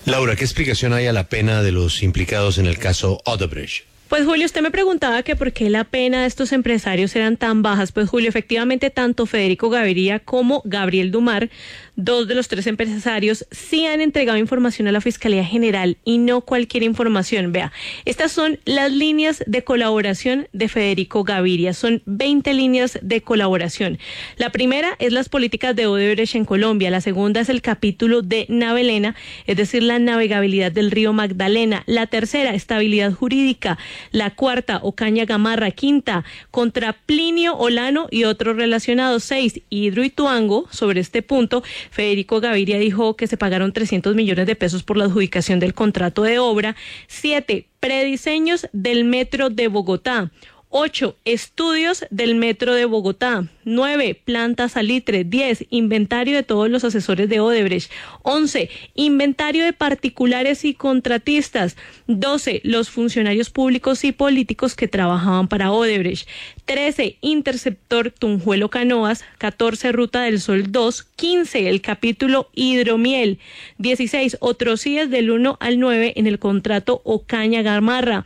Laura, ¿qué explicación hay a la pena de los implicados en el caso Odebrecht? Pues Julio, usted me preguntaba que por qué la pena de estos empresarios eran tan bajas. Pues Julio, efectivamente tanto Federico Gaviria como Gabriel Dumar, dos de los tres empresarios, sí han entregado información a la Fiscalía General y no cualquier información. Vea, estas son las líneas de colaboración de Federico Gaviria. Son 20 líneas de colaboración. La primera es las políticas de Odebrecht en Colombia. La segunda es el capítulo de Navelena, es decir, la navegabilidad del río Magdalena. La tercera, estabilidad jurídica. La cuarta, Ocaña Gamarra. Quinta, contra Plinio Olano y otros relacionados. 6, Hidroituango. Sobre este punto, Federico Gaviria dijo que se pagaron 300 millones de pesos por la adjudicación del contrato de obra. 7, prediseños del metro de Bogotá. 8, estudios del metro de Bogotá. 9, planta salitre. 10, inventario de todos los asesores de Odebrecht. 11, inventario de particulares y contratistas. 12, los funcionarios públicos y políticos que trabajaban para Odebrecht. 13, interceptor Tunjuelo Canoas. 14, Ruta del Sol 2. 15, el capítulo Hidromiel. 16, otros CIES del 1 al 9 en el contrato Ocaña Gamarra.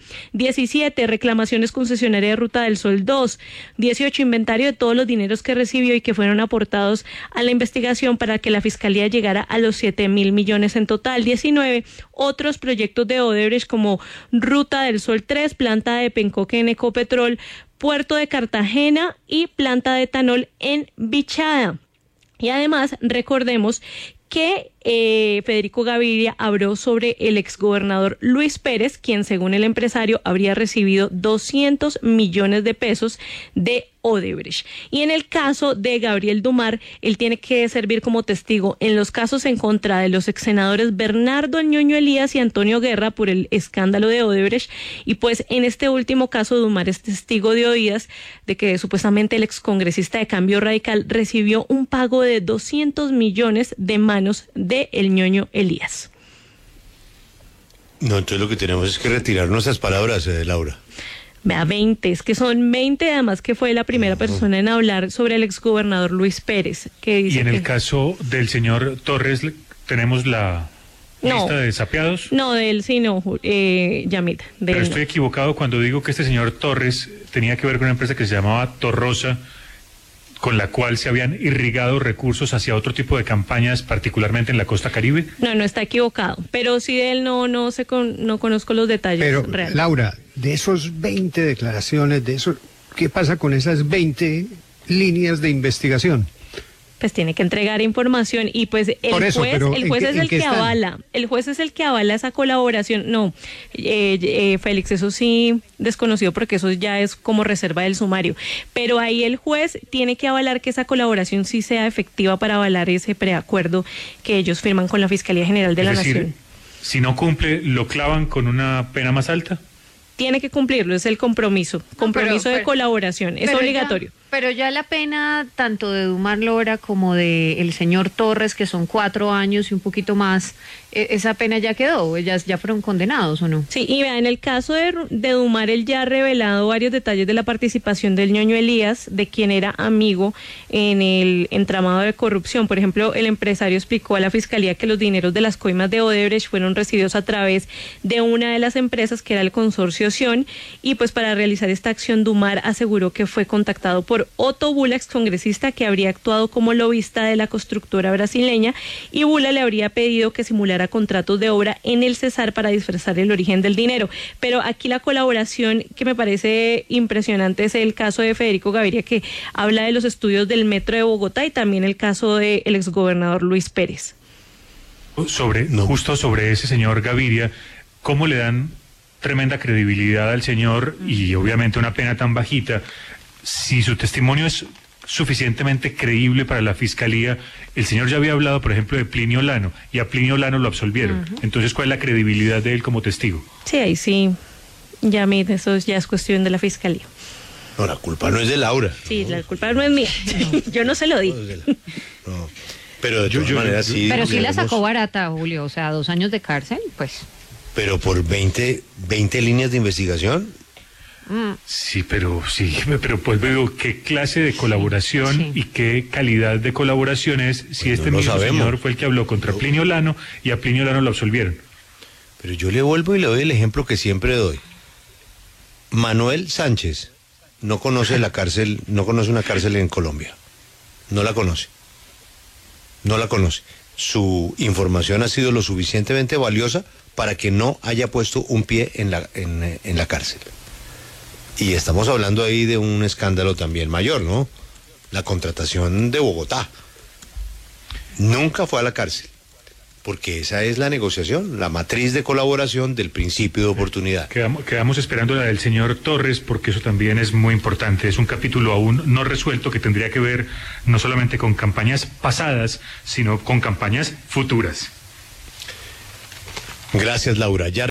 17, reclamaciones concesionarias de Ruta del Sol 2. 18, inventario de todos los dineros que recibió y que fueron aportados a la investigación para que la Fiscalía llegara a los 7.000 millones en total. 19, otros proyectos de Odebrecht como Ruta del Sol 3, planta de Pencoque en Ecopetrol, Puerto de Cartagena y planta de etanol en Bichada. Y además, recordemos que Federico Gaviria habló sobre el exgobernador Luis Pérez, quien según el empresario habría recibido 200 millones de pesos de Odebrecht. Y en el caso de Gabriel Dumar, él tiene que servir como testigo en los casos en contra de los exsenadores Bernardo El Ñoño Elías y Antonio Guerra por el escándalo de Odebrecht. Y pues en este último caso, Dumar es testigo de oídas de que supuestamente el excongresista de Cambio Radical recibió un pago de 200 millones de manos de El Ñoño Elías. No, entonces lo que tenemos es que retirar nuestras palabras, Laura. Vea, 20, es que son 20, además que fue la primera persona en hablar sobre el exgobernador Luis Pérez. Que dice y en el caso del señor Torres, ¿tenemos la lista de desapiados? No, de él sí no, Yamit. Pero estoy equivocado cuando digo que este señor Torres tenía que ver con una empresa que se llamaba Torrosa, con la cual se habían irrigado recursos hacia otro tipo de campañas, particularmente en la costa Caribe. No está equivocado, pero sí de él no conozco los detalles. Pero, reales. Laura, de esos 20 declaraciones, ¿qué pasa con esas 20 líneas de investigación? Pues tiene que entregar información y pues el juez es el que avala, el juez es el que avala esa colaboración. No, Félix, eso sí desconocido porque eso ya es como reserva del sumario, pero ahí el juez tiene que avalar que esa colaboración sí sea efectiva para avalar ese preacuerdo que ellos firman con la Fiscalía General de la Nación. Si no cumple, ¿lo clavan con una pena más alta? Tiene que cumplirlo, es el compromiso de colaboración, es obligatorio. Pero ya la pena tanto de Dumar Lora como de el señor Torres, que son 4 años y un poquito más, esa pena ya quedó, ellas ya fueron condenados, ¿o no? Sí, y vean, en el caso de Dumar, él ya ha revelado varios detalles de la participación del Ñoño Elías, de quien era amigo en el entramado de corrupción. Por ejemplo, el empresario explicó a la Fiscalía que los dineros de las coimas de Odebrecht fueron recibidos a través de una de las empresas que era el consorcio Sion, y pues para realizar esta acción Dumar aseguró que fue contactado por Otto Bula, excongresista, que habría actuado como lobista de la constructora brasileña, y Bula le habría pedido que simulara contratos de obra en el Cesar para disfrazar el origen del dinero. Pero aquí la colaboración que me parece impresionante es el caso de Federico Gaviria, que habla de los estudios del metro de Bogotá, y también el caso del exgobernador Luis Pérez. Justo sobre ese señor Gaviria, ¿cómo le dan tremenda credibilidad al señor y obviamente una pena tan bajita? Si su testimonio es suficientemente creíble para la Fiscalía, el señor ya había hablado, por ejemplo, de Plinio Olano, y a Plinio Olano lo absolvieron. Entonces, ¿cuál es la credibilidad de él como testigo? Sí, ahí sí, eso ya es cuestión de la Fiscalía. No, la culpa no es de Laura. Sí, la culpa no es mía. Yo no se lo di. No. Pero de todas maneras sí. Pero sí la sacó barata, Julio, o sea, 2 años de cárcel, pues. Pero por 20 líneas de investigación. Sí, pero pues veo qué clase de colaboración y qué calidad de colaboración es si este mismo señor fue el que habló contra Plinio Olano y a Plinio Olano lo absolvieron. Pero yo le vuelvo y le doy el ejemplo que siempre doy. Manuel Sánchez no conoce la cárcel, no conoce una cárcel en Colombia. No la conoce. No la conoce. Su información ha sido lo suficientemente valiosa para que no haya puesto un pie en la cárcel. Y estamos hablando ahí de un escándalo también mayor, ¿no? La contratación de Bogotá. Nunca fue a la cárcel, porque esa es la negociación, la matriz de colaboración del principio de oportunidad. Quedamos esperando la del señor Torres, porque eso también es muy importante. Es un capítulo aún no resuelto que tendría que ver no solamente con campañas pasadas, sino con campañas futuras. Gracias, Laura. Ya